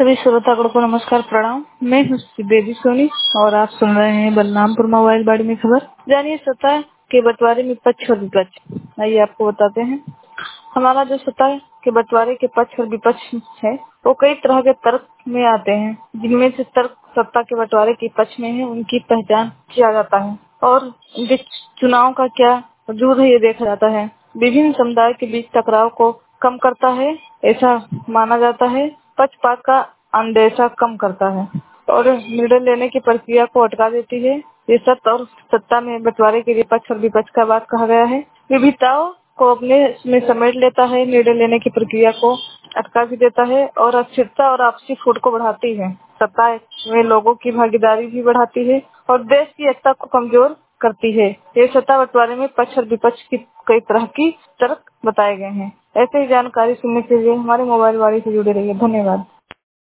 सभी श्रोतागण को नमस्कार प्रणाम। मैं हूँ बेबी सोनी और आप सुन रहे हैं बलरामपुर मोबाइल बाड़ी में खबर। जानिए सत्ता के बंटवारे में पक्ष और विपक्ष। आइए आपको बताते हैं। हमारा जो सत्ता के बंटवारे के पक्ष और विपक्ष है वो कई तरह के तर्क में आते हैं, जिनमें से तर्क सत्ता के बंटवारे के पक्ष में है उनकी पहचान किया जाता है और उनके चुनाव का क्या वजूद है ये देखा जाता है। विभिन्न समुदाय के बीच टकराव को कम करता है ऐसा माना जाता है। पक्षपात का अंदेशा कम करता है और निर्णय लेने की प्रक्रिया को अटका देती है। ये सत्ता और सत्ता में बंटवारे के लिए पक्ष और विपक्ष का बात कहा गया है। विविधताओं को अपने में समेट लेता है, निर्णय लेने की प्रक्रिया को अटका भी देता है और अस्थिरता और आपसी फूट को बढ़ाती है। सत्ता में लोगों की भागीदारी भी बढ़ाती है और देश की एकता को कमजोर करती है। ये सत्ता बंटवारे में पक्ष और विपक्ष की कई तरह की तर्क बताए गए हैं। ऐसे ही जानकारी सुनने के लिए हमारे मोबाइल वाली से जुड़े रहिए। धन्यवाद।